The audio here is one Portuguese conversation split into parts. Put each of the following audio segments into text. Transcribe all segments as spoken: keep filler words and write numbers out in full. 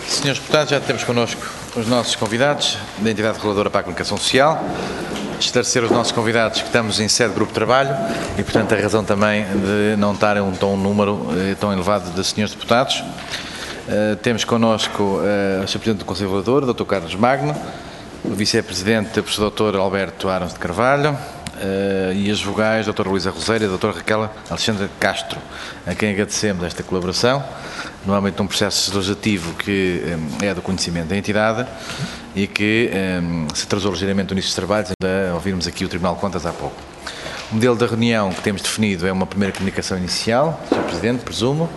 Senhores deputados, já temos connosco os nossos convidados da Entidade Reguladora para a Comunicação Social. Esclarecer os nossos convidados que estamos em sede de grupo de trabalho e, portanto, a razão também de não estar um, tão, um número tão elevado de senhores deputados. Uh, temos connosco uh, o senhor Presidente do Conselho Regulador, doutor Carlos Magno, o Vice-Presidente, o professor doutor Alberto Arons de Carvalho, uh, e as vogais, doutora Luísa Roseira e doutor Raquel Alexandre Castro, a quem agradecemos esta colaboração, no âmbito de um processo legislativo que um, é do conhecimento da entidade e que um, se atrasou ligeiramente no início dos trabalhos, ainda ouvirmos aqui o Tribunal de Contas há pouco. O modelo da reunião que temos definido é uma primeira comunicação inicial, senhor Presidente, presumo.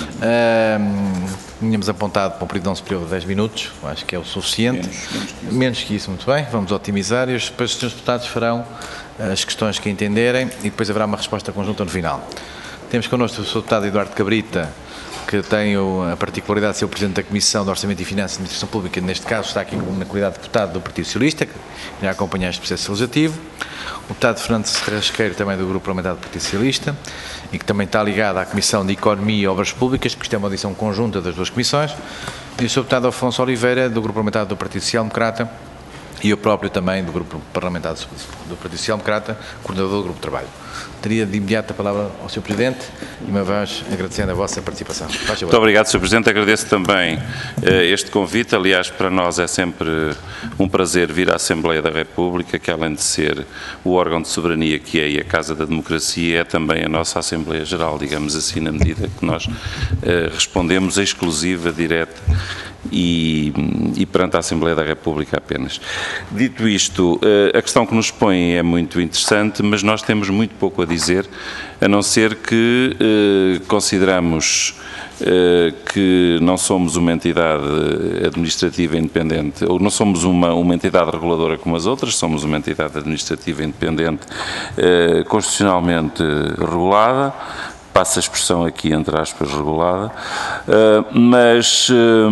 Um, tínhamos apontado para um período não superior de dez minutos, acho que é o suficiente. Menos, menos, que isso. menos que isso, muito bem, vamos otimizar e os, depois os senhores deputados farão as questões que entenderem e depois haverá uma resposta conjunta no final. Temos connosco o senhor Deputado Eduardo Cabrita, que tem a particularidade de ser o Presidente da Comissão de Orçamento e Finanças e Administração Pública, neste caso está aqui na qualidade de deputado do Partido Socialista, que irá acompanhar este processo legislativo. O deputado Fernando Serrasqueiro, também do Grupo Parlamentar do Partido Socialista, e que também está ligado à Comissão de Economia e Obras Públicas, porque isto é uma audição conjunta das duas comissões. E o senhor Deputado Afonso Oliveira, do Grupo Parlamentar do Partido Social Democrata, e eu próprio também do Grupo Parlamentar do Partido Social Democrata, coordenador do Grupo de Trabalho. Teria de imediato a palavra ao senhor Presidente e uma vez agradecendo a vossa participação. Muito obrigado, senhor Presidente. Agradeço também uh, este convite. Aliás, para nós é sempre um prazer vir à Assembleia da República, que além de ser o órgão de soberania que é e a Casa da Democracia, é também a nossa Assembleia Geral, digamos assim, na medida que nós uh, respondemos a exclusiva, direta E, e perante a Assembleia da República apenas. Dito isto, a questão que nos põe é muito interessante, mas nós temos muito pouco a dizer, a não ser que eh, consideramos eh, que não somos uma entidade administrativa independente, ou não somos uma, uma entidade reguladora como as outras, somos uma entidade administrativa independente eh, constitucionalmente regulada, passa a expressão aqui, entre aspas, regulada, uh, mas uh,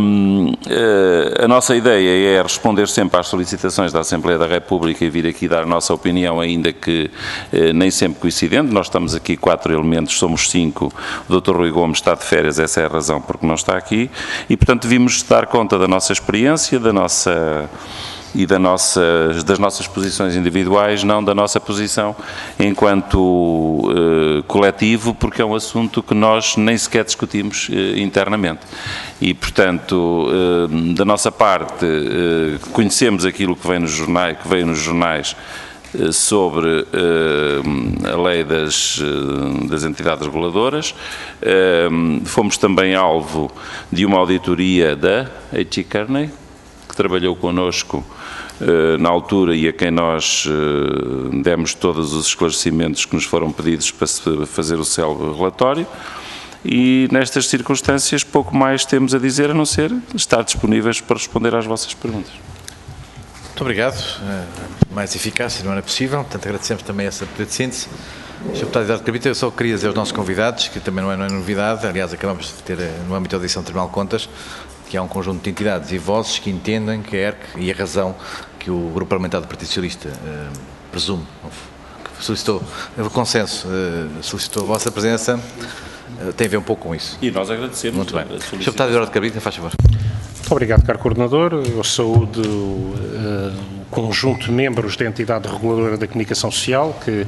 uh, a nossa ideia é responder sempre às solicitações da Assembleia da República e vir aqui dar a nossa opinião, ainda que uh, nem sempre coincidente. Nós estamos aqui quatro elementos, somos cinco, o doutor Rui Gomes está de férias, essa é a razão porque não está aqui, e portanto vimos dar conta da nossa experiência, da nossa... e da nossa, das nossas posições individuais, não da nossa posição enquanto uh, coletivo, porque é um assunto que nós nem sequer discutimos uh, internamente. E, portanto, uh, da nossa parte, uh, conhecemos aquilo que vem nos jornais, que veio nos jornais uh, sobre uh, a lei das, uh, das entidades reguladoras. Uh, fomos também alvo de uma auditoria da H. Kearney, que trabalhou connosco uh, na altura e a quem nós uh, demos todos os esclarecimentos que nos foram pedidos para fazer o célebre relatório, e nestas circunstâncias pouco mais temos a dizer a não ser estar disponíveis para responder às vossas perguntas. Muito obrigado. Uh, mais eficácia não era possível, portanto agradecemos também essa pedido de síntese. senhor Deputado Eduardo Cabrita, eu só queria dizer aos nossos convidados, que também não é, não é novidade, aliás acabamos de ter no âmbito da audição do Tribunal de Contas, que há um conjunto de entidades e vozes que entendem que a E R C e a razão que o Grupo Parlamentar do Partido Socialista uh, presume, que solicitou, o consenso, uh, solicitou a vossa presença, uh, tem a ver um pouco com isso. E nós agradecemos. Muito bem. senhor Deputado Eduardo Cabrita, faz favor. Muito obrigado, caro Coordenador. Eu saúdo uh, o conjunto de membros da Entidade Reguladora da Comunicação Social, que,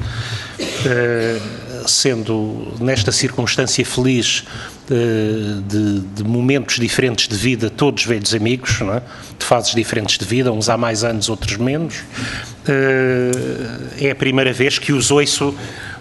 uh, sendo nesta circunstância feliz uh, de, de momentos diferentes de vida, todos velhos amigos, não é? De fases diferentes de vida, uns há mais anos, outros menos, uh, é a primeira vez que os ouço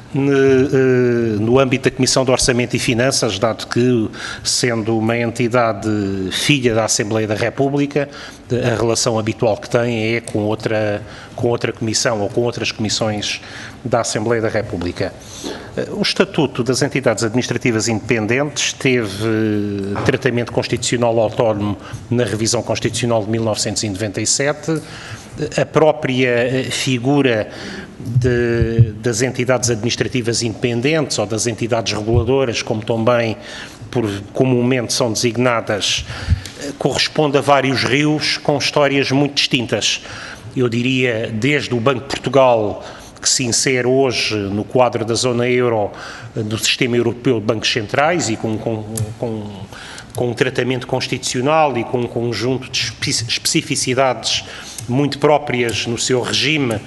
no âmbito da Comissão de Orçamento e Finanças, dado que, sendo uma entidade filha da Assembleia da República, a relação habitual que tem é com outra, com outra comissão ou com outras comissões da Assembleia da República. O Estatuto das Entidades Administrativas Independentes teve tratamento constitucional autónomo na revisão constitucional de mil novecentos e noventa e sete. A própria figura de, das entidades administrativas independentes ou das entidades reguladoras, como também por, comumente são designadas, corresponde a vários rios com histórias muito distintas. Eu diria, desde o Banco de Portugal, que se insere hoje no quadro da zona euro do Sistema Europeu de Bancos Centrais e com, com, com com um tratamento constitucional e com um conjunto de especificidades muito próprias no seu regime,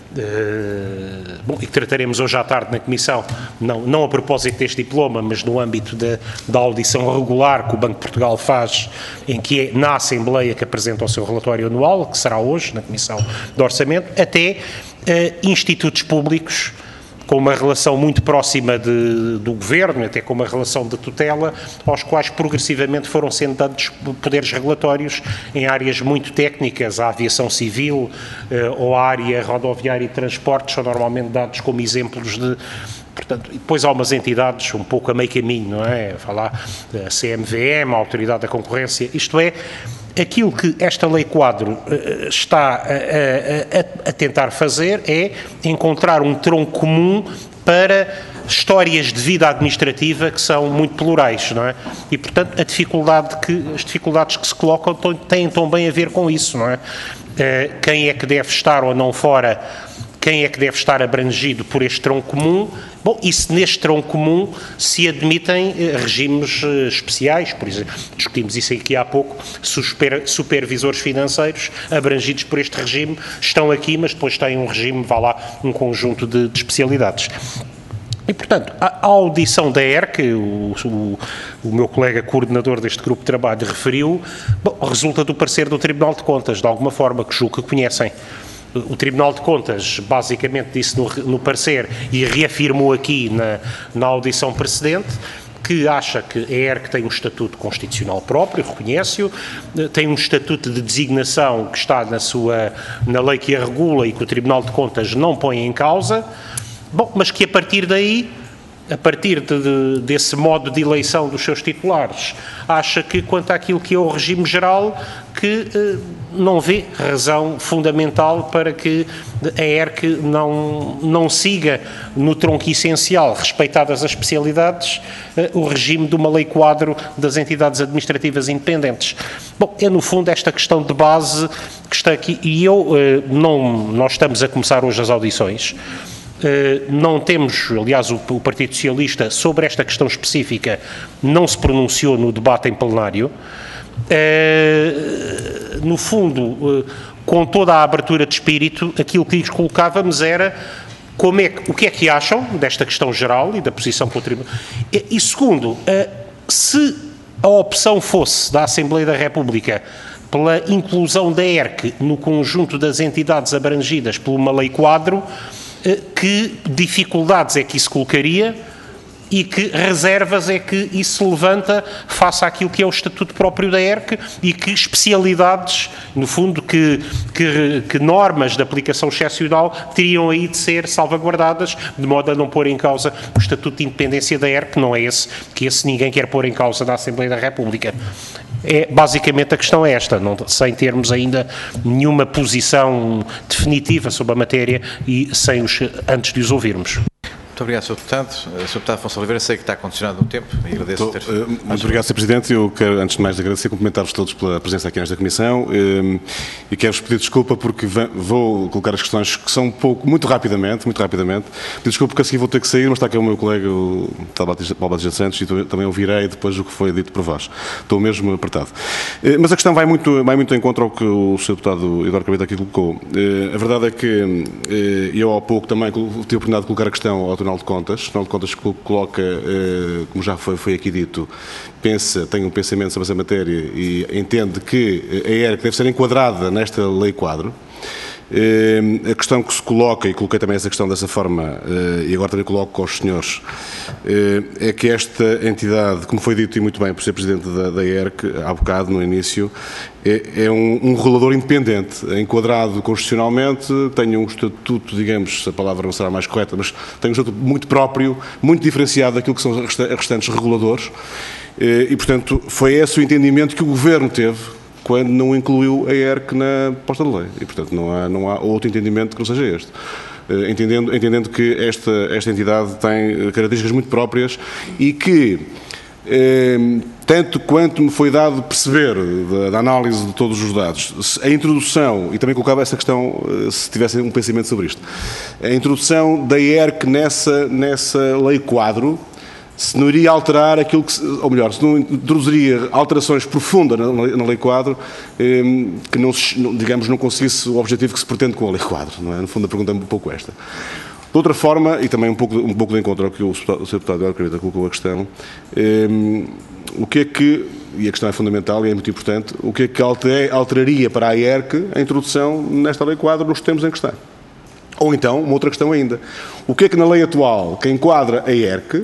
Uh, bom, e que trataremos hoje à tarde na Comissão, não, não a propósito deste diploma, mas no âmbito de, da audição regular que o Banco de Portugal faz, em que é na Assembleia que apresenta o seu relatório anual, que será hoje na Comissão de Orçamento, até uh, institutos públicos com uma relação muito próxima de, do Governo, até com uma relação de tutela, aos quais progressivamente foram sendo dados poderes regulatórios em áreas muito técnicas. A aviação civil eh, ou a área rodoviária e transportes são normalmente dados como exemplos de... Portanto, depois há umas entidades um pouco a meio caminho, não é? Falar da C M V M, a Autoridade da Concorrência, isto é, aquilo que esta Lei Quadro uh, está a, a, a tentar fazer é encontrar um tronco comum para histórias de vida administrativa que são muito plurais, não é? E, portanto, a dificuldade que, as dificuldades que se colocam têm também a ver com isso, não é? Uh, quem é que deve estar ou não fora, quem é que deve estar abrangido por este tronco comum? Bom, e se neste tronco comum se admitem eh, regimes eh, especiais, por exemplo, discutimos isso aqui há pouco, super, supervisores financeiros abrangidos por este regime estão aqui, mas depois têm um regime, vá lá, um conjunto de, de especialidades. E, portanto, a, a audição da E R C, o, o, o meu colega coordenador deste grupo de trabalho referiu, bom, resulta do parecer do Tribunal de Contas, de alguma forma, que julgo que conhecem. O Tribunal de Contas basicamente disse no, no parecer e reafirmou aqui na, na audição precedente que acha que a E R C tem um estatuto constitucional próprio, reconhece-o, tem um estatuto de designação que está na, sua, na lei que a regula e que o Tribunal de Contas não põe em causa, bom, mas que a partir daí, a partir de, de, desse modo de eleição dos seus titulares, acha que quanto àquilo que é o regime geral, que eh, não vê razão fundamental para que a E R C não, não siga no tronco essencial, respeitadas as especialidades, eh, o regime de uma lei quadro das entidades administrativas independentes. Bom, é no fundo esta questão de base que está aqui, e eu, eh, não, nós estamos a começar hoje as audições. Uh, não temos, aliás, o, o Partido Socialista, sobre esta questão específica, não se pronunciou no debate em plenário. Uh, no fundo, uh, com toda a abertura de espírito, aquilo que lhes colocávamos era como é, o que é que acham desta questão geral e da posição pelo Tribunal. E, e segundo, uh, se a opção fosse da Assembleia da República pela inclusão da E R C no conjunto das entidades abrangidas por uma lei quadro, que dificuldades é que isso colocaria e que reservas é que isso levanta face àquilo que é o estatuto próprio da E R C e que especialidades, no fundo, que, que, que normas de aplicação excepcional teriam aí de ser salvaguardadas, de modo a não pôr em causa o estatuto de independência da E R C, que não é esse, que esse ninguém quer pôr em causa da Assembleia da República. É, basicamente a questão é esta, não, sem termos ainda nenhuma posição definitiva sobre a matéria e sem os, antes de os ouvirmos. Muito obrigado, senhor Deputado. senhor Deputado Afonso Oliveira, sei que está condicionado no tempo e agradeço Estou, ter... uh, Muito obrigado, senhor Presidente. Eu quero, antes de mais, agradecer e cumprimentar-vos todos pela presença aqui nesta Comissão uh, e quero-vos pedir desculpa porque vou colocar as questões que são um pouco, muito rapidamente, muito rapidamente. Pedir desculpa porque a seguir vou ter que sair, mas está aqui o meu colega, o Paulo Batista Santos, e também ouvirei depois o que foi dito por vós. Estou mesmo apertado. Uh, mas a questão vai muito, vai muito em contra ao que o senhor Deputado Eduardo Cabrita aqui colocou. Uh, a verdade é que uh, eu há pouco também tive a oportunidade de colocar a questão ao Tribunal de Contas. O Tribunal de Contas coloca, como já foi, foi aqui dito, pensa, tem um pensamento sobre essa matéria e entende que a E R C deve ser enquadrada nesta lei quadro. A questão que se coloca, e coloquei também essa questão dessa forma, e agora também coloco aos senhores, é que esta entidade, como foi dito e muito bem por ser Presidente da, da E R C, há bocado, no início, é, é um, um regulador independente, enquadrado constitucionalmente, tem um estatuto, digamos, a palavra não será mais correta, mas tem um estatuto muito próprio, muito diferenciado daquilo que são os restantes reguladores, e, portanto, foi esse o entendimento que o Governo teve quando não incluiu a E R C na proposta de lei. E, portanto, não há, não há outro entendimento que não seja este. Entendendo, entendendo que esta, esta entidade tem características muito próprias e que, eh, tanto quanto me foi dado perceber da, da análise de todos os dados, a introdução, e também colocava essa questão, se tivessem um pensamento sobre isto, a introdução da E R C nessa, nessa lei quadro se não iria alterar aquilo que, ou melhor, se não introduziria alterações profundas na, na lei quadro, eh, que não, digamos, não conseguisse o objetivo que se pretende com a lei quadro, não é? No fundo a pergunta é um pouco esta. De outra forma, e também um pouco, um pouco de encontro ao que o senhor Deputado Alcrevida colocou a questão, eh, o que é que, e a questão é fundamental e é muito importante, o que é que alter, alteraria para a A E R C a introdução nesta lei quadro nos termos em que está? Ou então, uma outra questão ainda, o que é que na lei atual que enquadra a A E R C,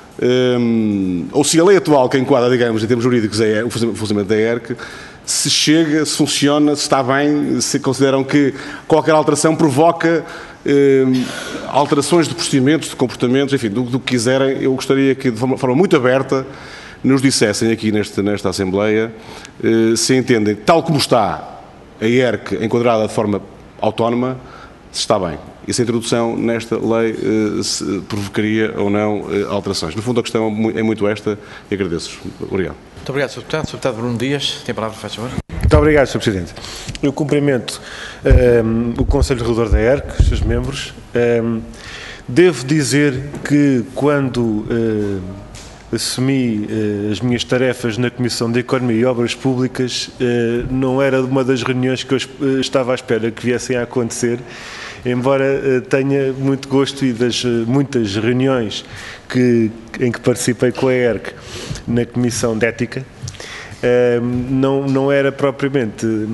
um, ou se a lei atual que enquadra, digamos, em termos jurídicos, é o funcionamento da A E R C, se chega, se funciona, se está bem, se consideram que qualquer alteração provoca um, alterações de procedimentos, de comportamentos, enfim, do, do que quiserem. Eu gostaria que, de forma, forma muito aberta, nos dissessem aqui neste, nesta Assembleia uh, se entendem, tal como está a A E R C enquadrada de forma autónoma, se está bem. E se a introdução nesta lei uh, se provocaria ou não uh, alterações. No fundo, a questão é muito esta e agradeço-vos. Obrigado. Muito obrigado, senhor Deputado. senhor Deputado Bruno Dias, tem a palavra, faz favor. Muito obrigado, senhor Presidente. Eu cumprimento um, o Conselho Regulador da A E R C, os seus membros. Um, devo dizer que quando uh, assumi uh, as minhas tarefas na Comissão de Economia e Obras Públicas, uh, não era uma das reuniões que eu uh, estava à espera que viessem a acontecer, embora uh, tenha muito gosto e das uh, muitas reuniões que, em que participei com a A E R C na Comissão de Ética, uh, não, não era propriamente uh,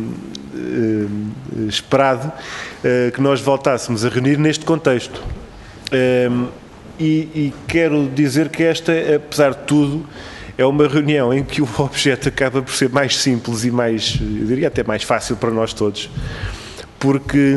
uh, esperado uh, que nós voltássemos a reunir neste contexto. Uh, E, e quero dizer que esta, apesar de tudo, é uma reunião em que o objeto acaba por ser mais simples e mais, eu diria até mais fácil para nós todos, porque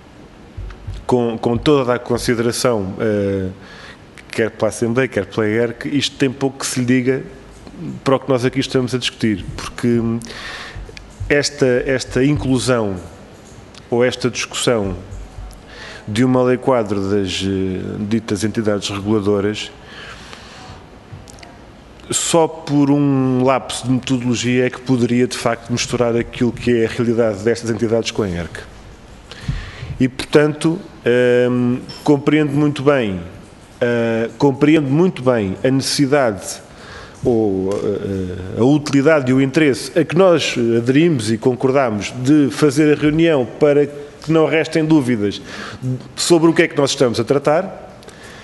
com, com toda a consideração, uh, quer pela Assembleia, quer pela A E R C, isto tem pouco que se lhe diga para o que nós aqui estamos a discutir, porque esta, esta inclusão ou esta discussão de uma lei quadro das uh, ditas entidades reguladoras, só por um lapso de metodologia é que poderia de facto misturar aquilo que é a realidade destas entidades com a A E R C. E portanto, um, compreendo muito bem, uh, compreendo muito bem a necessidade ou uh, a utilidade e o interesse a que nós aderimos e concordamos de fazer a reunião para que não restem dúvidas sobre o que é que nós estamos a tratar,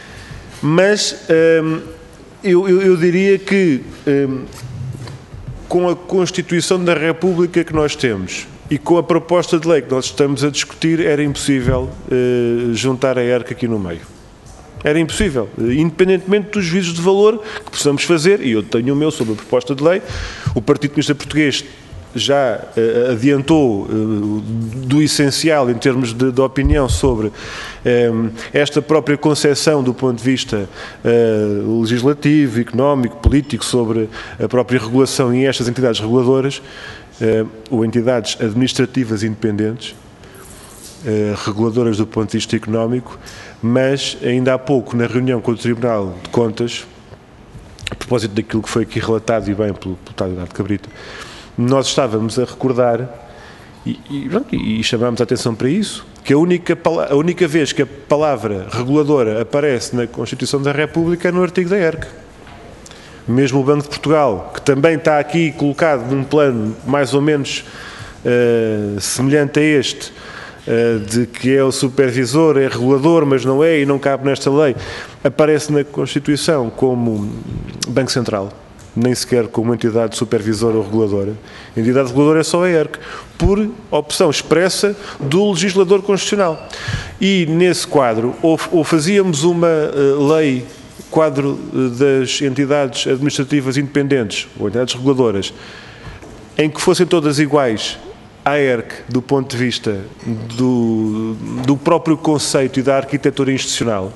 mas hum, eu, eu, eu diria que hum, com a Constituição da República que nós temos e com a proposta de lei que nós estamos a discutir, era impossível uh, juntar a A E R C aqui no meio. Era impossível, independentemente dos juízos de valor que possamos fazer, e eu tenho o meu sobre a proposta de lei. O Partido Comunista Português já uh, adiantou uh, do essencial em termos de, de opinião sobre um, esta própria concepção do ponto de vista uh, legislativo, económico, político, sobre a própria regulação e estas entidades reguladoras, uh, ou entidades administrativas independentes, uh, reguladoras do ponto de vista económico, mas ainda há pouco, na reunião com o Tribunal de Contas, a propósito daquilo que foi aqui relatado e bem pelo deputado Eduardo Cabrita, nós estávamos a recordar e, e, pronto, e chamámos a atenção para isso, que a única, a única vez que a palavra reguladora aparece na Constituição da República é no artigo da A E R C. Mesmo o Banco de Portugal, que também está aqui colocado num plano mais ou menos uh, semelhante a este, uh, de que é o supervisor, é regulador, mas não é e não cabe nesta lei, aparece na Constituição como Banco Central, nem sequer como entidade supervisora ou reguladora. A entidade reguladora é só a A E R C, por opção expressa do legislador constitucional. E nesse quadro, ou, ou fazíamos uma uh, lei quadro uh, das entidades administrativas independentes, ou entidades reguladoras, em que fossem todas iguais à A E R C do ponto de vista do, do próprio conceito e da arquitetura institucional.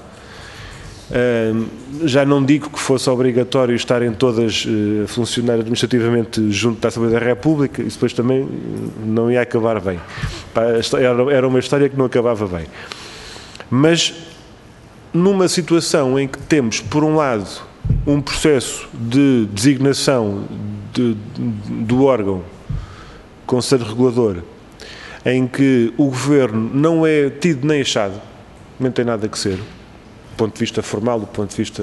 Uh, já não digo que fosse obrigatório estarem todas uh, a funcionar administrativamente junto da Assembleia da República, isso depois também não ia acabar bem. Era uma história que não acabava bem. Mas numa situação em que temos, por um lado, um processo de designação de, de, do órgão Conselho Regulador, em que o Governo não é tido nem achado, não tem nada que ser, do ponto de vista formal, do ponto de vista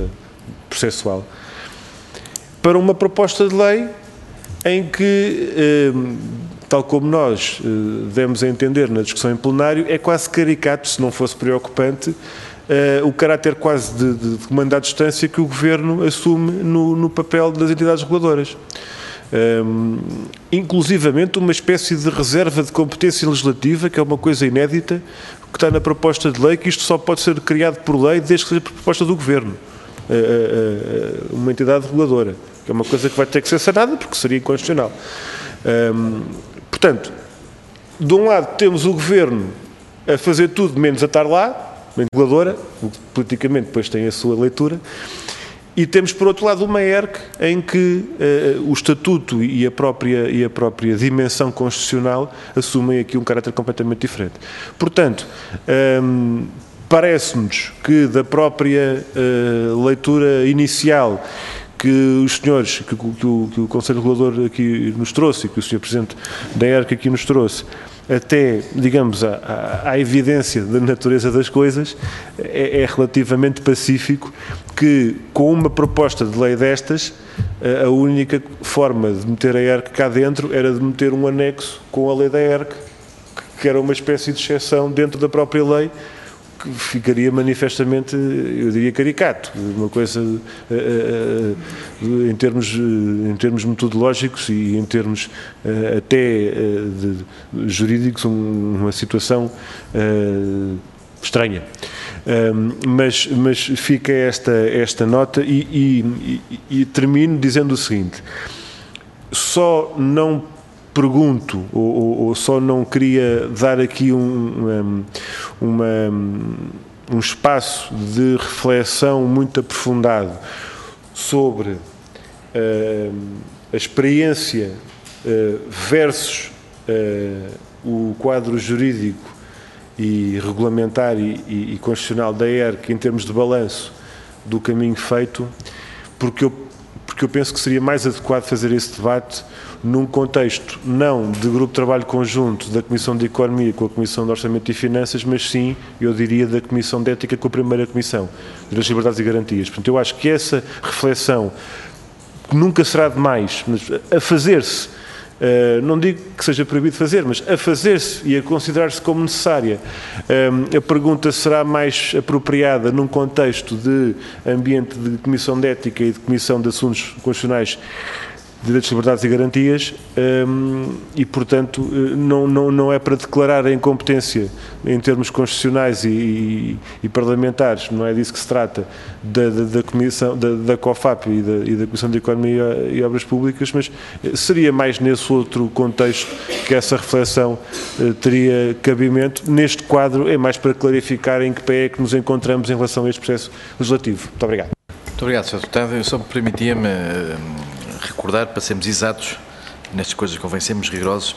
processual, para uma proposta de lei em que, eh, tal como nós eh, demos a entender na discussão em plenário, é quase caricato, se não fosse preocupante, eh, o caráter quase de, de, de comando à distância que o Governo assume no, no papel das entidades reguladoras. Um, inclusivamente uma espécie de reserva de competência legislativa, que é uma coisa inédita, que está na proposta de lei, que isto só pode ser criado por lei desde que seja por proposta do Governo, uh, uh, uh, uma entidade reguladora, que é uma coisa que vai ter que ser sanada porque seria inconstitucional. Um, portanto, de um lado temos o Governo a fazer tudo menos a estar lá, uma reguladora, o que politicamente depois tem a sua leitura. E temos, por outro lado, uma E R C em que uh, o estatuto e a, própria, e a própria dimensão constitucional assumem aqui um caráter completamente diferente. Portanto, um, parece-nos que da própria uh, leitura inicial que os senhores, que, que, o, que o Conselho Regulador aqui nos trouxe, e que o senhor Presidente da E R C aqui nos trouxe, até, digamos, à, à evidência da natureza das coisas, é, é relativamente pacífico que, com uma proposta de lei destas, a, a única forma de meter a E R C cá dentro era de meter um anexo com a lei da E R C, que era uma espécie de exceção dentro da própria lei, que ficaria manifestamente, eu diria, caricato, uma coisa uh, uh, em, termos, uh, em termos metodológicos e em termos uh, até uh, de, jurídicos, um, uma situação uh, estranha. Um, mas, mas fica esta, esta nota e, e, e, e termino dizendo o seguinte: só não pergunto, ou, ou, ou só não queria dar aqui um, um, uma, um espaço de reflexão muito aprofundado sobre uh, a experiência uh, versus uh, o quadro jurídico e regulamentar e, e, e constitucional da E R C em termos de balanço do caminho feito, porque eu, porque eu penso que seria mais adequado fazer esse debate num contexto não de grupo de trabalho conjunto da Comissão de Economia com a Comissão de Orçamento e Finanças, mas sim, eu diria, da Comissão de Ética com a primeira Comissão, das Liberdades e Garantias. Portanto, eu acho que essa reflexão, que nunca será demais, mas a fazer-se, uh, não digo que seja proibido fazer, mas a fazer-se e a considerar-se como necessária, um, a pergunta será mais apropriada num contexto de ambiente de Comissão de Ética e de Comissão de Assuntos Constitucionais, Direitos, Liberdades e Garantias, um, e, portanto, não, não, não é para declarar a incompetência em termos constitucionais e, e, e parlamentares, não é disso que se trata, da, da, da, comissão, da, da COFAP e da, e da Comissão de Economia e Obras Públicas, mas seria mais nesse outro contexto que essa reflexão uh, teria cabimento. Neste quadro é mais para clarificar em que pé é que nos encontramos em relação a este processo legislativo. Muito obrigado. Muito obrigado, senhor Deputado. Eu só me permitia-me recordar, para sermos exatos, nestas coisas convém sermos rigorosos,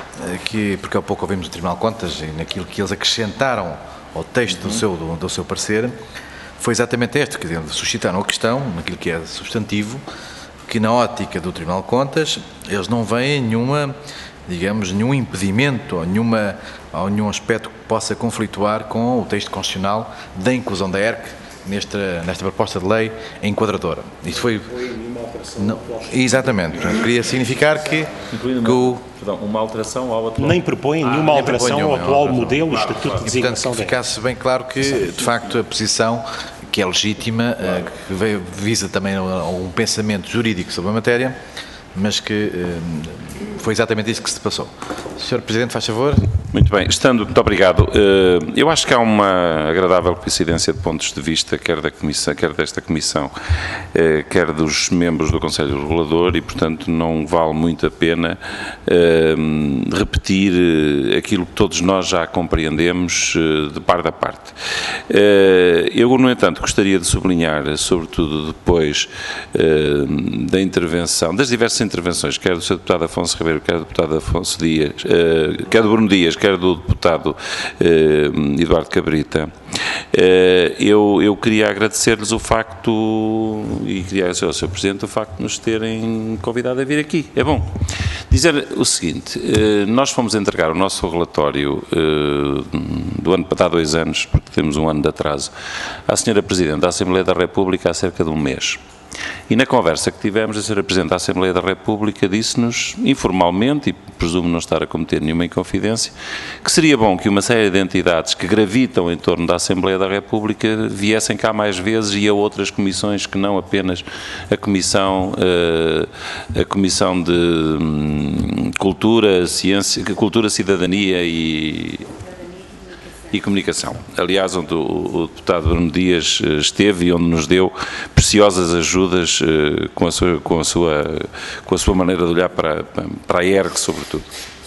que, porque há pouco ouvimos o Tribunal de Contas e naquilo que eles acrescentaram ao texto uhum. do, seu, do, do seu parecer, foi exatamente este, que suscitaram a questão, naquilo que é substantivo, que na ótica do Tribunal de Contas, eles não veem nenhuma, digamos, nenhum impedimento ou, nenhuma, ou nenhum aspecto que possa conflituar com o texto constitucional da inclusão da E R C nesta, nesta proposta de lei enquadradora. Isto foi... Não, exatamente. Portanto, queria significar que, Incluindo que o... perdão, uma alteração ao atual... Nem propõe nenhuma ah, alteração nenhuma, ao atual não, modelo e não, estatuto não, de designação da E R C. Ficasse bem claro que, de facto, a posição que é legítima, que veio, visa também um pensamento jurídico sobre a matéria, mas que foi exatamente isso que se passou. senhor Presidente, faz favor. Muito bem, estando, muito obrigado. Eu acho que há uma agradável coincidência de pontos de vista, quer da Comissão, quer desta Comissão, quer dos membros do Conselho Regulador, e, portanto, não vale muito a pena repetir aquilo que todos nós já compreendemos de parte a parte. Eu, no entanto, gostaria de sublinhar, sobretudo depois da intervenção, das diversas intervenções, quer do senhor Deputado Afonso Ribeiro, quer do Deputado Afonso Dias, uh, quer do Bruno Dias, quer do deputado uh, Eduardo Cabrita, uh, eu, eu queria agradecer-lhes o facto, e queria agradecer ao senhor Presidente, o facto de nos terem convidado a vir aqui. É bom. Dizer o seguinte, uh, nós fomos entregar o nosso relatório uh, do ano passado, há dois anos, porque temos um ano de atraso, à senhora Presidente da Assembleia da República há cerca de um mês. E na conversa que tivemos, a senhora Presidente da Assembleia da República disse-nos, informalmente, e presumo não estar a cometer nenhuma inconfidência, que seria bom que uma série de entidades que gravitam em torno da Assembleia da República viessem cá mais vezes e a outras comissões que não apenas a Comissão, a Comissão de Cultura, Ciência, Cultura, Cidadania e... e comunicação. Aliás, onde o, o deputado Bruno Dias esteve e onde nos deu preciosas ajudas uh, com, a sua, com, a sua, com a sua maneira de olhar para, para a E R G, sobretudo.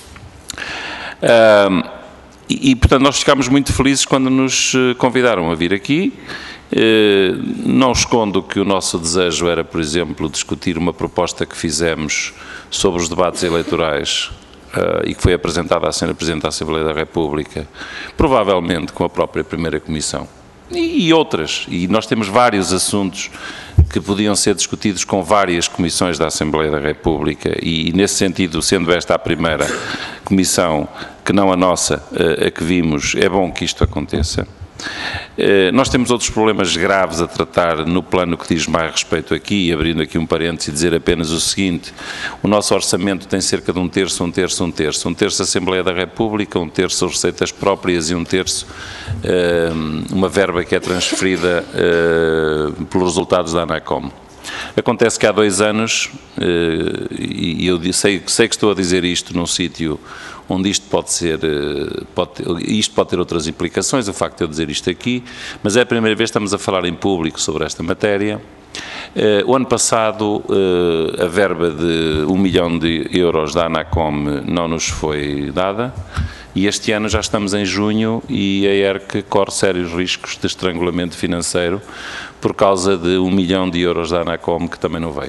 Uh, e, e, portanto, nós ficámos muito felizes quando nos convidaram a vir aqui. Uh, não escondo que o nosso desejo era, por exemplo, discutir uma proposta que fizemos sobre os debates eleitorais Uh, e que foi apresentada à senhora Presidente da Assembleia da República, provavelmente com a própria Primeira Comissão, e, e outras, e nós temos vários assuntos que podiam ser discutidos com várias comissões da Assembleia da República, e, e nesse sentido, sendo esta a primeira comissão, que não a nossa, uh, a que vimos, é bom que isto aconteça. Uh, nós temos outros problemas graves a tratar no plano que diz mais respeito aqui, abrindo aqui um parênteses e dizer apenas o seguinte: o nosso orçamento tem cerca de um terço, um terço, um terço, um terço Assembleia da República, um terço receitas próprias e um terço uh, uma verba que é transferida uh, pelos resultados da ANACOM. Acontece que há dois anos, uh, e eu sei, sei que estou a dizer isto num sítio onde isto pode ser, pode, isto pode ter outras implicações, o facto de eu dizer isto aqui, mas é a primeira vez que estamos a falar em público sobre esta matéria. Uh, o ano passado, uh, a verba de um milhão de euros da ANACOM não nos foi dada, e este ano já estamos em junho e a E R C corre sérios riscos de estrangulamento financeiro por causa de um milhão de euros da ANACOM que também não veio.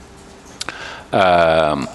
Uh,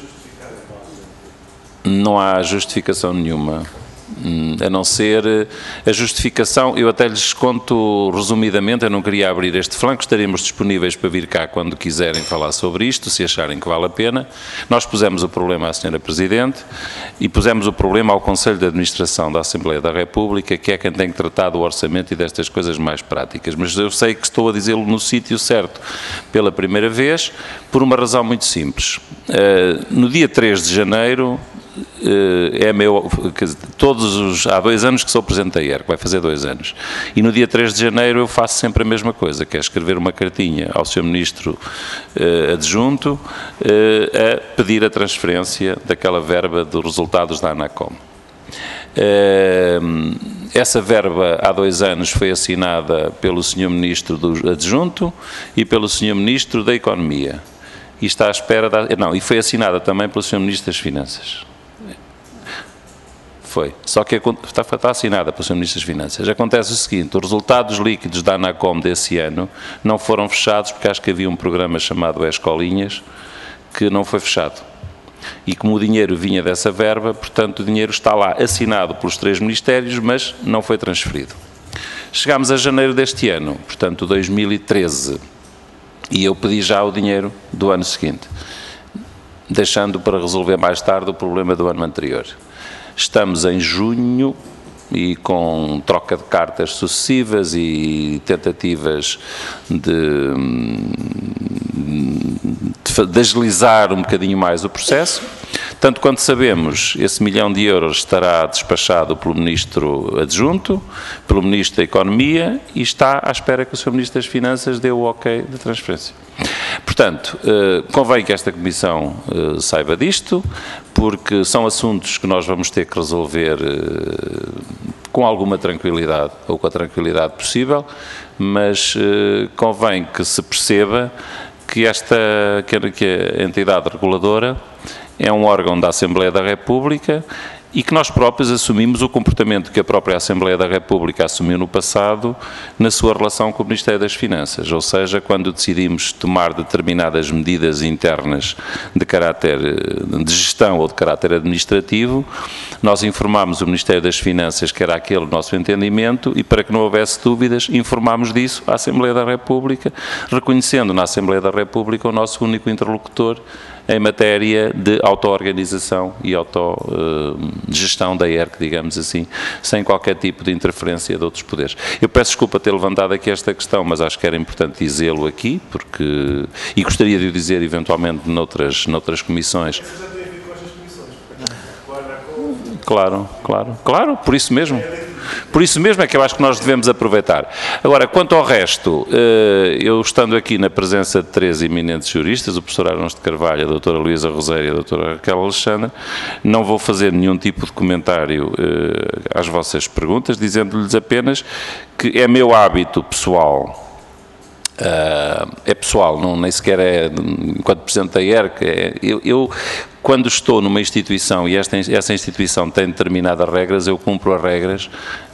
Não há justificação nenhuma, a não ser a justificação, eu até lhes conto resumidamente, eu não queria abrir este flanco, estaremos disponíveis para vir cá quando quiserem falar sobre isto, se acharem que vale a pena. Nós pusemos o problema à senhora Presidente e pusemos o problema ao Conselho de Administração da Assembleia da República, que é quem tem que tratar do orçamento e destas coisas mais práticas, mas eu sei que estou a dizê-lo no sítio certo pela primeira vez, por uma razão muito simples. No dia três de janeiro, é meu, todos os, há dois anos que sou Presidente da E R C, vai fazer dois anos, e no dia três de janeiro eu faço sempre a mesma coisa, que é escrever uma cartinha ao senhor Ministro eh, adjunto eh, a pedir a transferência daquela verba dos resultados da ANACOM. Eh, essa verba há dois anos foi assinada pelo senhor Ministro do adjunto e pelo senhor Ministro da Economia, e está à espera, da, não, e foi assinada também pelo senhor Ministro das Finanças. Foi, só que está, está assinada pelo senhor Ministro das Finanças. Acontece o seguinte: os resultados líquidos da ANACOM desse ano não foram fechados porque acho que havia um programa chamado Escolinhas que não foi fechado. E como o dinheiro vinha dessa verba, portanto o dinheiro está lá assinado pelos três ministérios, mas não foi transferido. Chegámos a janeiro deste ano, portanto dois mil e treze, e eu pedi já o dinheiro do ano seguinte, deixando para resolver mais tarde o problema do ano anterior. Estamos em junho e com troca de cartas sucessivas e tentativas de, de, de agilizar um bocadinho mais o processo. Tanto quanto sabemos, esse milhão de euros estará despachado pelo Ministro adjunto, pelo Ministro da Economia, e está à espera que o senhor Ministro das Finanças dê o ok da transferência. Portanto, eh, convém que esta Comissão eh, saiba disto, porque são assuntos que nós vamos ter que resolver eh, com alguma tranquilidade, ou com a tranquilidade possível, mas eh, convém que se perceba que esta que a entidade reguladora é um órgão da Assembleia da República e que nós próprios assumimos o comportamento que a própria Assembleia da República assumiu no passado na sua relação com o Ministério das Finanças, ou seja, quando decidimos tomar determinadas medidas internas de caráter de gestão ou de caráter administrativo, nós informámos o Ministério das Finanças que era aquele o nosso entendimento e, para que não houvesse dúvidas, informámos disso à Assembleia da República, reconhecendo na Assembleia da República o nosso único interlocutor em matéria de auto-organização e auto-gestão da E R C, digamos assim, sem qualquer tipo de interferência de outros poderes. Eu peço desculpa ter levantado aqui esta questão, mas acho que era importante dizê-lo aqui, porque, e gostaria de o dizer eventualmente noutras, noutras comissões. Claro, claro, claro, por isso mesmo. Por isso mesmo é que eu acho que nós devemos aproveitar. Agora, quanto ao resto, eu estando aqui na presença de três eminentes juristas, o professor Arons de Carvalho, a doutora Luísa Rosério e a doutora Raquel Alexandre, não vou fazer nenhum tipo de comentário às vossas perguntas, dizendo-lhes apenas que é meu hábito pessoal. Uh, é pessoal, não, nem sequer é enquanto Presidente da E R C, é, eu, eu quando estou numa instituição e esta, essa instituição tem determinadas regras, eu cumpro as regras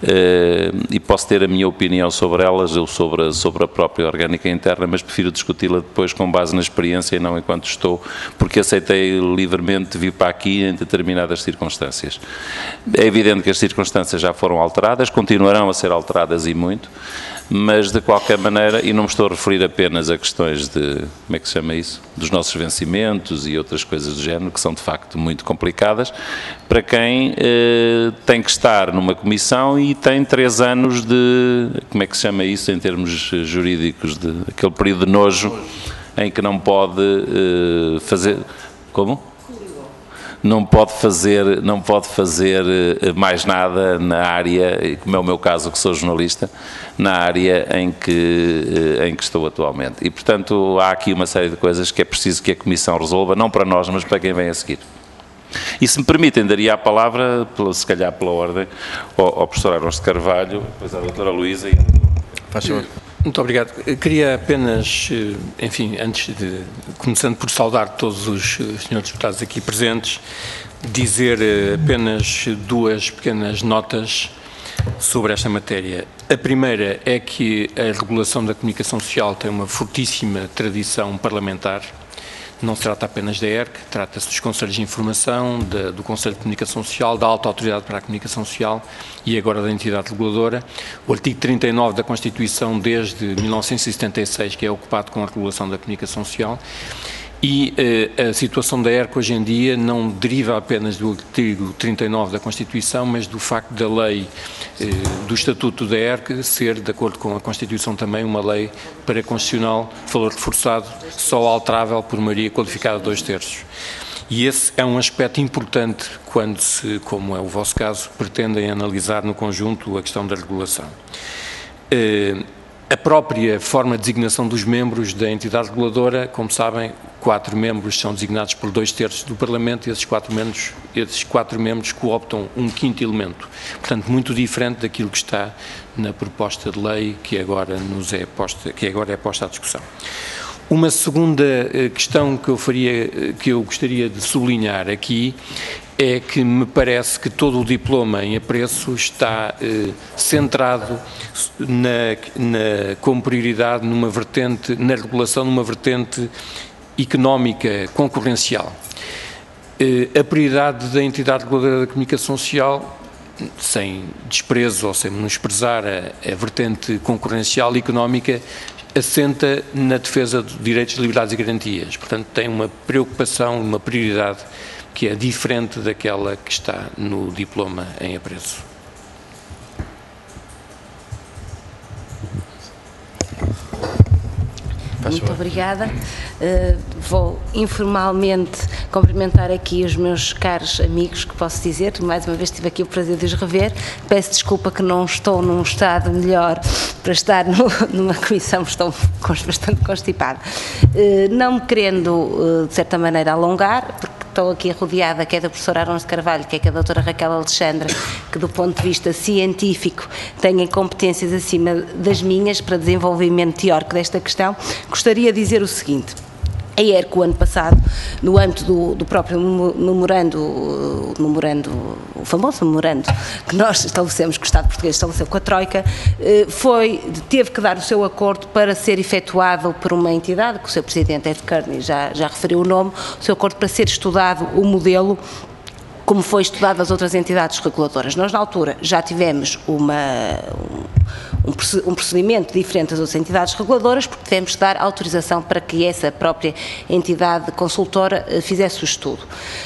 uh, e posso ter a minha opinião sobre elas ou sobre, sobre a própria orgânica interna, mas prefiro discuti-la depois com base na experiência e não enquanto estou, porque aceitei livremente vir para aqui em determinadas circunstâncias. É evidente que as circunstâncias já foram alteradas, continuarão a ser alteradas e muito, mas de qualquer maneira, e não me estou a referir apenas a questões de, como é que se chama isso, dos nossos vencimentos e outras coisas do género, que são de facto muito complicadas, para quem eh, tem que estar numa comissão e tem três anos de, como é que se chama isso em termos jurídicos, de aquele período de nojo em que não pode eh, fazer, como? Não pode fazer, não pode fazer mais nada na área, como é o meu caso, que sou jornalista, na área em que, em que estou atualmente. E, portanto, há aqui uma série de coisas que é preciso que a Comissão resolva, não para nós, mas para quem vem a seguir. E, se me permitem, daria a palavra, se calhar pela ordem, ao, ao professor Arons de Carvalho, depois à doutora Luísa e... Faz favor. Muito obrigado. Queria apenas, enfim, antes de, começando por saudar todos os senhores deputados aqui presentes, dizer apenas duas pequenas notas sobre esta matéria. A primeira é que a regulação da comunicação social tem uma fortíssima tradição parlamentar. Não se trata apenas da E R C, trata-se dos Conselhos de Informação, da, do Conselho de Comunicação Social, da Alta Autoridade para a Comunicação Social e agora da entidade reguladora. O artigo trinta e nove da Constituição, desde mil novecentos e setenta e seis, que é ocupado com a regulação da comunicação social. E eh, a situação da E R C hoje em dia não deriva apenas do artigo trinta e nove da Constituição, mas do facto da lei eh, do Estatuto da E R C ser, de acordo com a Constituição também, uma lei paraconstitucional de valor reforçado, só alterável por maioria qualificada de dois terços. E esse é um aspecto importante quando se, como é o vosso caso, pretendem analisar no conjunto a questão da regulação. Eh, A própria forma de designação dos membros da entidade reguladora, como sabem, quatro membros são designados por dois terços do Parlamento e esses quatro membros, esses quatro membros cooptam um quinto elemento. Portanto, muito diferente daquilo que está na proposta de lei que agora, nos é, posta, que agora é posta à discussão. Uma segunda questão que eu, faria, que eu gostaria de sublinhar aqui é que me parece que todo o diploma em apreço está eh, centrado na, na, como prioridade numa vertente, na regulação, numa vertente económica concorrencial. Eh, a prioridade da entidade reguladora da comunicação social, sem desprezo ou sem menosprezar a, a vertente concorrencial e económica, assenta na defesa de direitos, liberdades e garantias. Portanto, tem uma preocupação, uma prioridade que é diferente daquela que está no diploma em apreço. Muito obrigada. Uh, vou informalmente cumprimentar aqui os meus caros amigos, que posso dizer, mais uma vez tive aqui o prazer de os rever. Peço desculpa que não estou num estado melhor para estar no, numa comissão, estou bastante constipada. Uh, não me querendo, uh, de certa maneira, alongar, porque estou aqui rodeada, quer da professora Arons de Carvalho, quer da doutora Raquel Alexandre, que do ponto de vista científico têm competências acima das minhas para desenvolvimento teórico desta questão. Gostaria de dizer o seguinte: A I E R C, o ano passado, no âmbito do, do próprio memorando, o memorando, o famoso memorando que nós estabelecemos, que o Estado português estabeleceu com a Troika, foi, teve que dar o seu acordo para ser efetuado por uma entidade, que o seu Presidente Ed Kearney já, já referiu o nome, o seu acordo para ser estudado o modelo como foi estudado as outras entidades reguladoras. Nós, na altura, já tivemos uma, um, um procedimento diferente das outras entidades reguladoras, porque tivemos de dar autorização para que essa própria entidade consultora fizesse o estudo.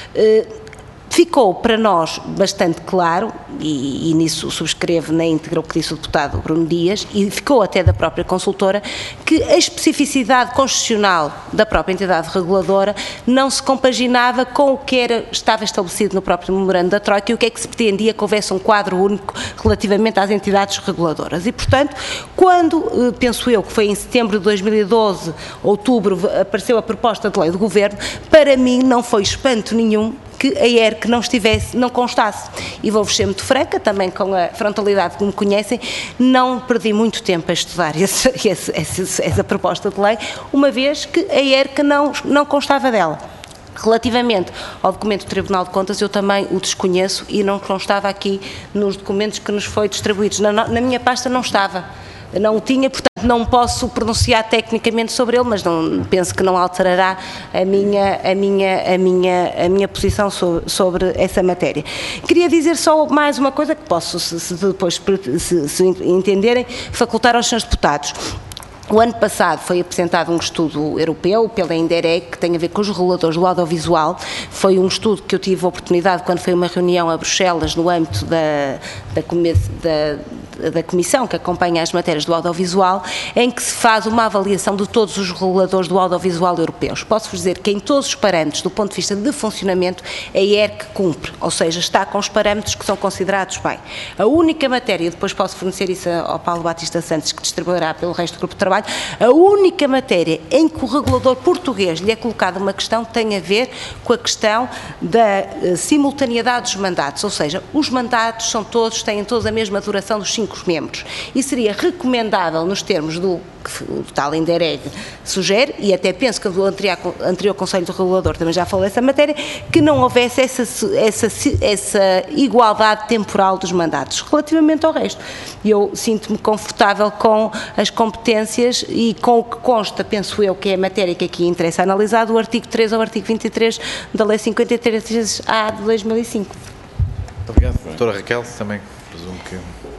Ficou para nós bastante claro, e, e nisso subscrevo na íntegra o que disse o deputado Bruno Dias, e ficou até da própria consultora, que a especificidade constitucional da própria entidade reguladora não se compaginava com o que era, estava estabelecido no próprio memorando da Troika e o que é que se pretendia que houvesse um quadro único relativamente às entidades reguladoras. E, portanto, quando, penso eu, que foi em setembro de dois mil e doze, outubro, apareceu a proposta de lei do Governo, para mim não foi espanto nenhum que a I E R C não estivesse, não constasse. E vou-vos ser muito franca, também com a frontalidade que me conhecem, não perdi muito tempo a estudar esse, esse, esse, essa proposta de lei, uma vez que a I E R C não, não constava dela. Relativamente ao documento do Tribunal de Contas, eu também o desconheço e não constava aqui nos documentos que nos foi distribuídos. Na, na minha pasta não estava. Não o tinha, portanto não posso pronunciar tecnicamente sobre ele, mas não, penso que não alterará a minha, a minha, a minha, a minha posição sobre, sobre essa matéria. Queria dizer só mais uma coisa que posso, se, se depois se, se entenderem, facultar aos senhores deputados. O ano passado foi apresentado um estudo europeu pela INDEREC, que tem a ver com os reguladores do audiovisual. Foi um estudo que eu tive a oportunidade, quando foi uma reunião a Bruxelas, no âmbito da, da, da, da comissão que acompanha as matérias do audiovisual, em que se faz uma avaliação de todos os reguladores do audiovisual europeus. Posso-vos dizer que em todos os parâmetros, do ponto de vista de funcionamento, a I E R C cumpre, ou seja, está com os parâmetros que são considerados bem. A única matéria, depois posso fornecer isso ao Paulo Batista Santos, que distribuirá pelo resto do grupo de trabalho, a única matéria em que o regulador português lhe é colocada uma questão tem a ver com a questão da uh, simultaneidade dos mandatos, ou seja, os mandatos são todos, têm todos a mesma duração dos cinco membros, e seria recomendável, nos termos do que o tal INDEREG sugere, e até penso que o anterior, anterior Conselho do Regulador também já falou dessa matéria, que não houvesse essa, essa, essa igualdade temporal dos mandatos. Relativamente ao resto, eu sinto-me confortável com as competências e com o que consta, penso eu, que é a matéria que aqui interessa analisar, do artigo três ao artigo vinte e três da Lei cinquenta e três A de dois mil e cinco. Muito obrigado. Doutora Raquel, também presumo que...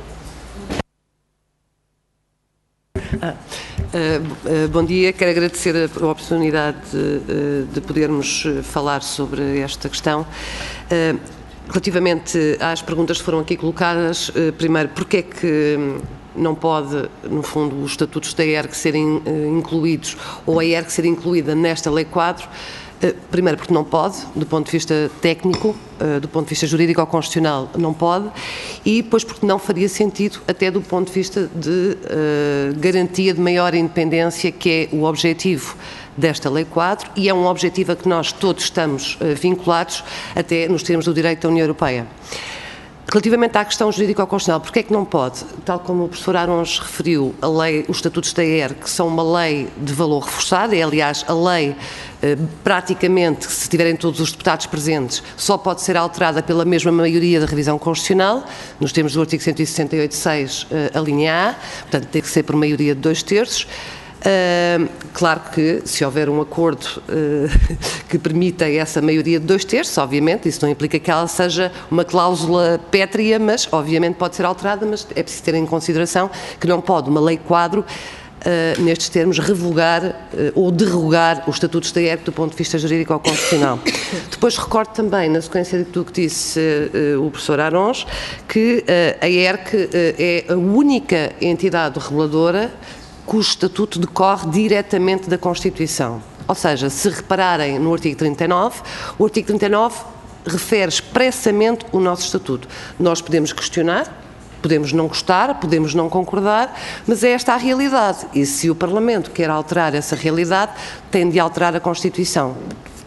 Ah, uh, uh, bom dia, quero agradecer a, a oportunidade de, uh, de podermos falar sobre esta questão. Uh, relativamente às perguntas que foram aqui colocadas, uh, primeiro, porque é que não pode, no fundo, os estatutos da I E R C serem uh, incluídos, ou a I E R C ser incluída nesta Lei Quadro? Primeiro, porque não pode, do ponto de vista técnico, do ponto de vista jurídico ou constitucional, não pode, e depois porque não faria sentido, até do ponto de vista de uh, garantia de maior independência, que é o objetivo desta Lei Quadro, e é um objetivo a que nós todos estamos uh, vinculados, até nos termos do direito da União Europeia. Relativamente à questão jurídico-constitucional, porque é que não pode? Tal como o professor Arons referiu, a lei, os estatutos da I E R C são uma lei de valor reforçado, é aliás a lei, eh, praticamente, se tiverem todos os deputados presentes, só pode ser alterada pela mesma maioria da revisão constitucional, nos termos do artigo cento e sessenta e oito, seis, eh, a linha A, portanto tem que ser por maioria de dois terços. Uh, claro que, se houver um acordo uh, que permita essa maioria de dois terços, obviamente, isso não implica que ela seja uma cláusula pétrea, mas obviamente pode ser alterada, mas é preciso ter em consideração que não pode uma lei quadro, uh, nestes termos, revogar uh, ou derrogar os estatutos da I E R C do ponto de vista jurídico ou constitucional. Depois recordo também, na sequência do que disse uh, o professor Arons, que uh, a I E R C uh, é a única entidade reguladora cujo estatuto decorre diretamente da Constituição. Ou seja, se repararem no artigo trinta e nove, o artigo trinta e nove refere expressamente o nosso estatuto. Nós podemos questionar, podemos não gostar, podemos não concordar, mas é esta a realidade. E se o Parlamento quer alterar essa realidade, tem de alterar a Constituição.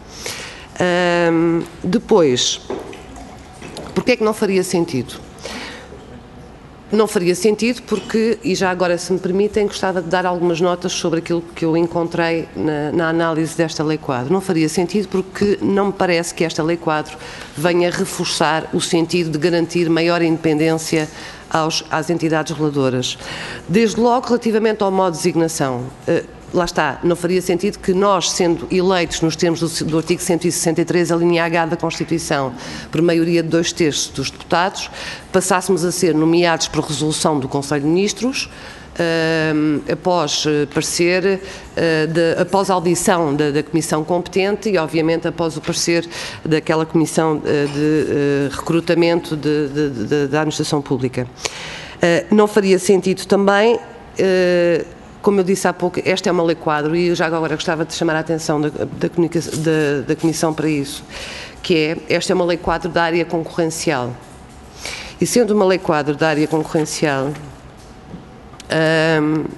Hum, depois, porque é que não faria sentido? não faria sentido porque, e já agora se me permitem, gostava de dar algumas notas sobre aquilo que eu encontrei na, na análise desta Lei Quadro. Não faria sentido porque não me parece que esta Lei Quadro venha reforçar o sentido de garantir maior independência aos, às entidades reguladoras. Desde logo, relativamente ao modo de designação, eh, lá está, não faria sentido que nós, sendo eleitos nos termos do, do artigo cento e sessenta e três, a linha H da Constituição, por maioria de dois terços dos deputados, passássemos a ser nomeados por resolução do Conselho de Ministros, uh, após parecer, uh, de, após a audição da, da Comissão competente e, obviamente, após o parecer daquela Comissão uh, de uh, recrutamento de, de, de, da Administração Pública. Uh, não faria sentido também... Uh, Como eu disse há pouco, esta é uma lei quadro e eu já agora gostava de chamar a atenção da, da, da, da Comissão para isso, que é, esta é uma lei quadro da área concorrencial. E sendo uma lei quadro da área concorrencial, hum,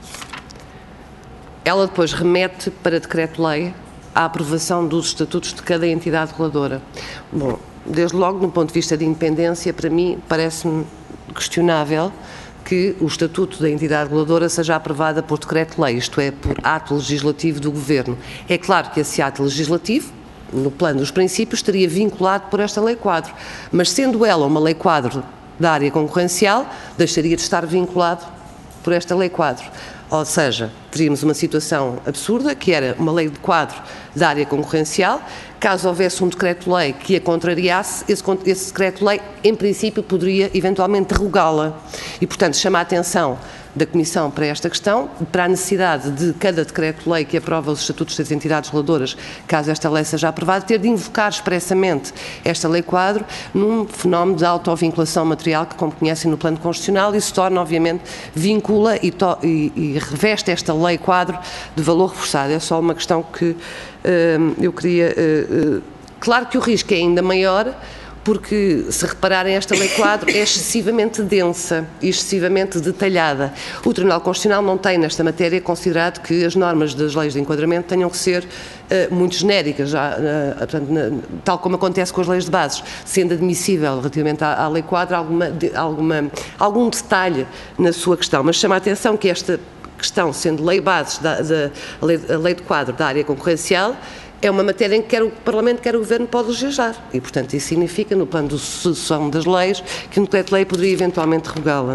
ela depois remete para decreto-lei a aprovação dos estatutos de cada entidade reguladora. Bom, desde logo, do ponto de vista de independência, para mim, parece-me questionável que o estatuto da entidade reguladora seja aprovada por decreto-lei, isto é, por ato legislativo do Governo. É claro que esse ato legislativo, no plano dos princípios, estaria vinculado por esta lei quadro, mas sendo ela uma lei quadro da área concorrencial, deixaria de estar vinculado por esta lei quadro. Ou seja, teríamos uma situação absurda, que era uma lei de quadro da área concorrencial. Caso houvesse um decreto-lei que a contrariasse, esse, esse decreto-lei, em princípio, poderia eventualmente derrogá-la. E, portanto, chama a atenção da Comissão para esta questão, para a necessidade de cada decreto-lei que aprova os estatutos das entidades reguladoras, caso esta lei seja aprovada, ter de invocar expressamente esta lei quadro num fenómeno de autovinculação material que, como conhecem no plano constitucional, e se torna, obviamente, vincula e, to, e, e reveste esta lei quadro de valor reforçado. É só uma questão que uh, eu queria... Uh, uh, claro que o risco é ainda maior, porque, se repararem, esta lei quadro é excessivamente densa e excessivamente detalhada. O Tribunal Constitucional não tem, nesta matéria, considerado que as normas das leis de enquadramento tenham que ser uh, muito genéricas, já, uh, portanto, na, tal como acontece com as leis de bases, sendo admissível, relativamente à, à lei quadro, alguma, de, alguma, algum detalhe na sua questão. Mas chama a atenção que esta questão, sendo lei bases, da, da, a, lei, a lei de quadro da área concorrencial, é uma matéria em que quer o Parlamento, quer o Governo pode legislar. E, portanto, isso significa, no plano de sucessão das leis, que um decreto-lei poderia eventualmente revogá-la.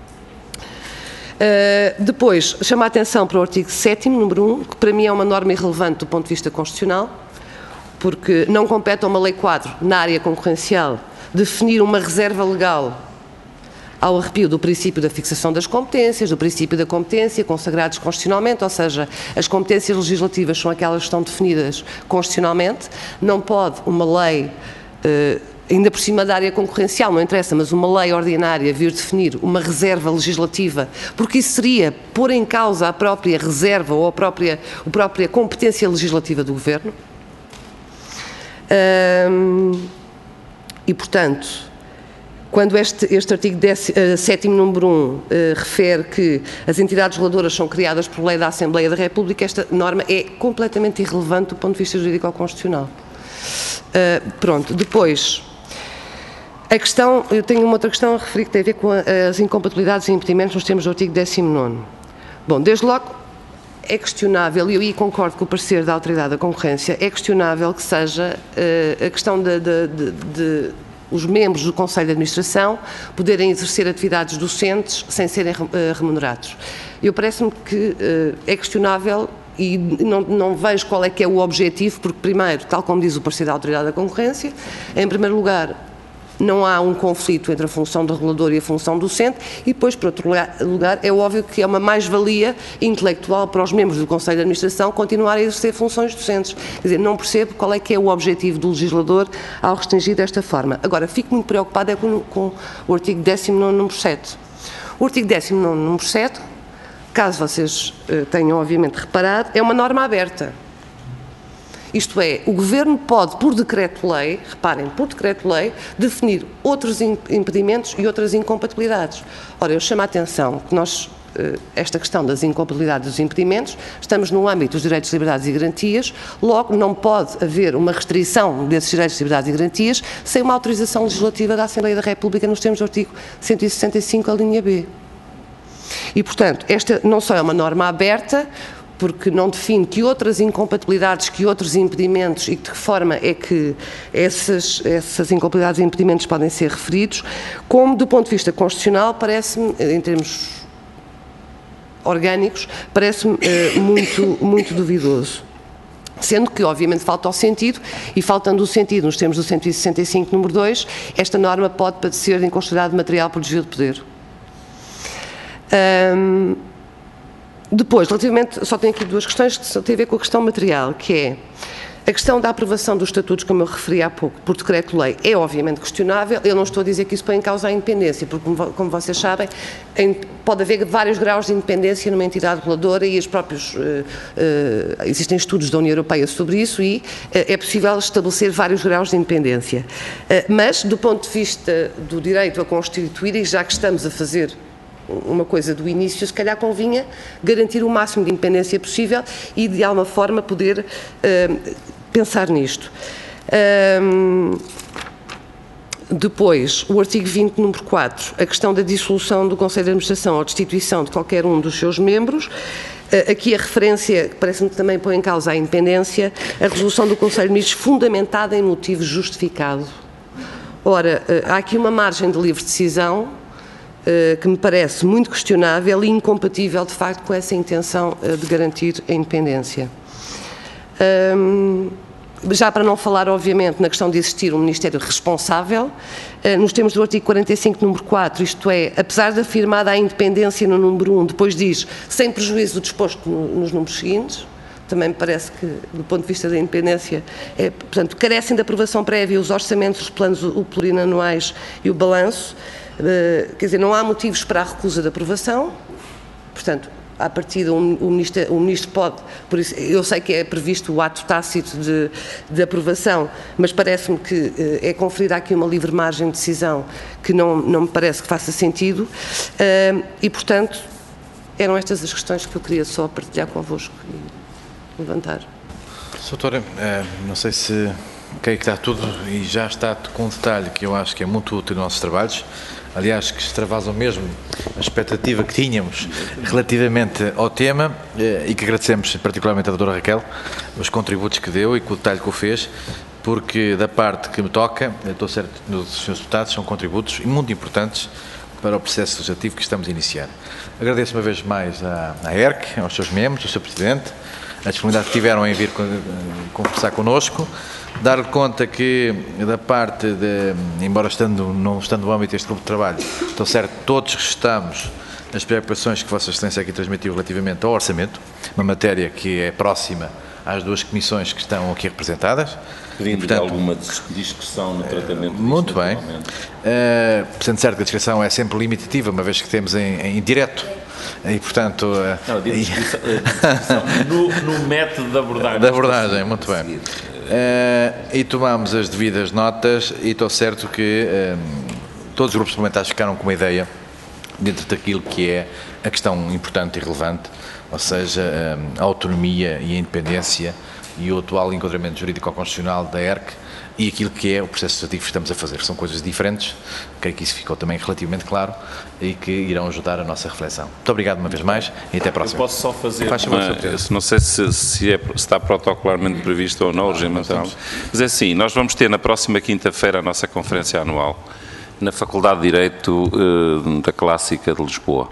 Uh, depois, chama a atenção para o artigo sétimo, número um, que para mim é uma norma irrelevante do ponto de vista constitucional, porque não compete a uma lei quadro na área concorrencial definir uma reserva legal ao arrepio do princípio da fixação das competências, do princípio da competência, consagrados constitucionalmente, ou seja, as competências legislativas são aquelas que estão definidas constitucionalmente, não pode uma lei, eh, ainda por cima da área concorrencial, não interessa, mas uma lei ordinária vir definir uma reserva legislativa, porque isso seria pôr em causa a própria reserva ou a própria, a própria competência legislativa do Governo. Hum, e, portanto... Quando este, este artigo sétimo, número um, uh, refere que as entidades reguladoras são criadas por lei da Assembleia da República, esta norma é completamente irrelevante do ponto de vista jurídico-constitucional. Uh, pronto, depois, a questão, eu tenho uma outra questão a referir que tem a ver com a, as incompatibilidades e impedimentos nos termos do artigo décimo nono. Bom, desde logo, é questionável, e eu aí concordo com o parecer da Autoridade da Concorrência, é questionável que seja uh, a questão de... de, de, de os membros do Conselho de Administração poderem exercer atividades docentes sem serem remunerados. Eu parece-me que uh, é questionável e não, não vejo qual é que é o objetivo, porque primeiro, tal como diz o parecer da Autoridade da Concorrência, em primeiro lugar, não há um conflito entre a função do regulador e a função docente e depois, por outro lugar, é óbvio que é uma mais-valia intelectual para os membros do Conselho de Administração continuar a exercer funções docentes. Quer dizer, não percebo qual é que é o objetivo do legislador ao restringir desta forma. Agora, fico muito preocupada é com, com o artigo décimo nono, número sete. O artigo décimo nono, número sete, caso vocês uh, tenham obviamente reparado, é uma norma aberta. Isto é, o Governo pode, por decreto-lei, reparem, por decreto-lei, definir outros impedimentos e outras incompatibilidades. Ora, eu chamo a atenção que nós esta questão das incompatibilidades dos impedimentos, estamos no âmbito dos direitos, liberdades e garantias, logo não pode haver uma restrição desses direitos, liberdades e garantias sem uma autorização legislativa da Assembleia da República nos termos do artigo cento e sessenta e cinco, a linha B. E, portanto, esta não só é uma norma aberta, porque não define que outras incompatibilidades, que outros impedimentos e de que forma é que essas, essas incompatibilidades e impedimentos podem ser referidos, como do ponto de vista constitucional, parece-me, em termos orgânicos, parece-me eh, muito, muito duvidoso. Sendo que, obviamente, falta o sentido, e faltando o sentido nos termos do cento e sessenta e cinco, número dois, esta norma pode padecer de inconstitucionalidade material por desvio de poder. Hum, Depois, relativamente, só tenho aqui duas questões que têm a ver com a questão material, que é a questão da aprovação dos estatutos, como eu referi há pouco, por decreto-lei, é obviamente questionável. Eu não estou a dizer que isso põe em causa a independência, porque, como, como vocês sabem, em, pode haver vários graus de independência numa entidade reguladora e os próprios, uh, uh, existem estudos da União Europeia sobre isso e uh, é possível estabelecer vários graus de independência. Uh, mas, do ponto de vista do direito a constituir, e já que estamos a fazer uma coisa do início, se calhar convinha garantir o máximo de independência possível e de alguma forma poder uh, pensar nisto. Uh, depois, o artigo vinte, número quatro, a questão da dissolução do Conselho de Administração ou destituição de qualquer um dos seus membros. Uh, aqui a referência, que parece-me que também põe em causa a independência, a resolução do Conselho de Ministros fundamentada em motivo justificado. Ora, uh, há aqui uma margem de livre decisão que me parece muito questionável e incompatível, de facto, com essa intenção de garantir a independência. Já para não falar, obviamente, na questão de existir um Ministério responsável, nos termos do artigo quarenta e cinco, número quatro, isto é, apesar de afirmada a independência no número um, depois diz, sem prejuízo do disposto nos números seguintes, também me parece que, do ponto de vista da independência, é, portanto, carecem de aprovação prévia os orçamentos, os planos plurianuais e o balanço. Uh, quer dizer, não há motivos para a recusa de aprovação, portanto, à partida um, o, ministro, o Ministro pode, por isso, eu sei que é previsto o ato tácito de, de aprovação, mas parece-me que uh, é conferida aqui uma livre margem de decisão que não, não me parece que faça sentido uh, e, portanto, eram estas as questões que eu queria só partilhar convosco e levantar. Doutora, uh, não sei se creio que está tudo e já está com um detalhe que eu acho que é muito útil nos nossos trabalhos. Aliás, que extravasam mesmo a expectativa que tínhamos relativamente ao tema e que agradecemos particularmente à doutora Raquel os contributos que deu e com o detalhe que o fez, porque da parte que me toca, estou certo dos senhores deputados, são contributos muito importantes para o processo legislativo que estamos a iniciar. Agradeço uma vez mais à, à E R C, aos seus membros, ao seu Presidente, a disponibilidade que tiveram em vir conversar connosco, dar conta que, da parte de, embora estando, não estando no âmbito deste grupo de trabalho, estou certo, todos gestamos as preocupações que Vossa Excelência aqui transmitiu relativamente ao orçamento, uma matéria que é próxima às duas comissões que estão aqui representadas. Pedindo alguma discussão no tratamento muito disto, bem. Uh, sendo certo que a discussão é sempre limitativa, uma vez que temos em, em direto. E, portanto... Uh, Não, de discussão, discussão no, no método de abordagem. Da abordagem, muito bem. Uh, e tomamos as devidas notas e estou certo que uh, todos os grupos parlamentares ficaram com uma ideia dentro daquilo que é a questão importante e relevante, ou seja, uh, a autonomia e a independência e o atual enquadramento jurídico-constitucional da E R C e aquilo que é o processo legislativo que estamos a fazer. São coisas diferentes, creio que isso ficou também relativamente claro e que irão ajudar a nossa reflexão. Muito obrigado uma vez mais e até a próxima. Eu posso só fazer Faz uma, não sei se, se, é, se está protocolarmente previsto ou não, regimental, mas é assim, nós vamos ter na próxima quinta-feira a nossa conferência anual na Faculdade de Direito uh, da Clássica de Lisboa.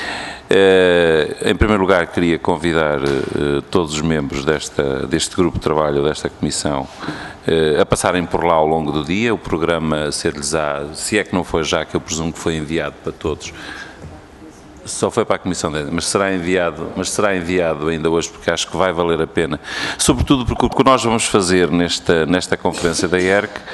Uh, em primeiro lugar, queria convidar uh, todos os membros desta, deste grupo de trabalho, desta comissão, uh, a passarem por lá ao longo do dia. O programa ser-lhes, se é que não foi já, que eu presumo que foi enviado para todos, só foi para a Comissão de mas será enviado, mas será enviado ainda hoje, porque acho que vai valer a pena. Sobretudo porque o que nós vamos fazer nesta, nesta conferência da E R C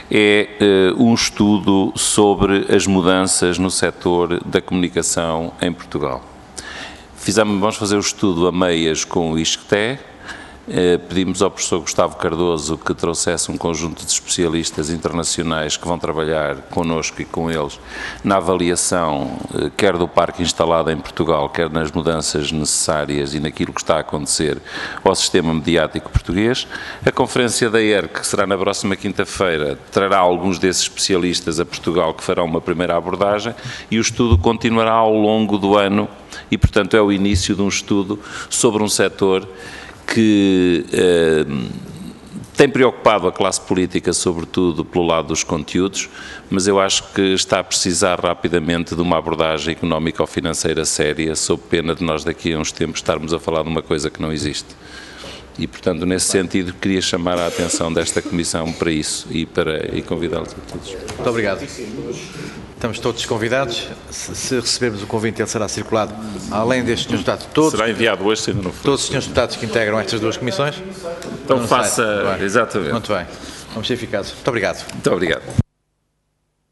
é uh, um estudo sobre as mudanças no setor da comunicação em Portugal. Fizemos, vamos fazer o estudo a meias com o ISCTE, Eh, pedimos ao professor Gustavo Cardoso que trouxesse um conjunto de especialistas internacionais que vão trabalhar connosco e com eles na avaliação, eh, quer do parque instalado em Portugal, quer nas mudanças necessárias e naquilo que está a acontecer ao sistema mediático português. A conferência da E R C, que será na próxima quinta-feira, trará alguns desses especialistas a Portugal que farão uma primeira abordagem e o estudo continuará ao longo do ano e, portanto, é o início de um estudo sobre um setor que eh, tem preocupado a classe política, sobretudo pelo lado dos conteúdos, mas eu acho que está a precisar rapidamente de uma abordagem económico-financeira séria, sob pena de nós daqui a uns tempos estarmos a falar de uma coisa que não existe. E, portanto, nesse sentido, queria chamar a atenção desta Comissão para isso e, para, e convidá-los a todos. Muito obrigado. Estamos todos convidados. Se, se recebermos o convite, ele será circulado, além destes senhores deputados, todos, Será enviado hoje, se ainda não for. todos os senhores deputados que integram estas duas comissões. Então Não faça, sai. Bem. exatamente. Muito bem. Vamos ser eficazes. Muito obrigado. Muito obrigado.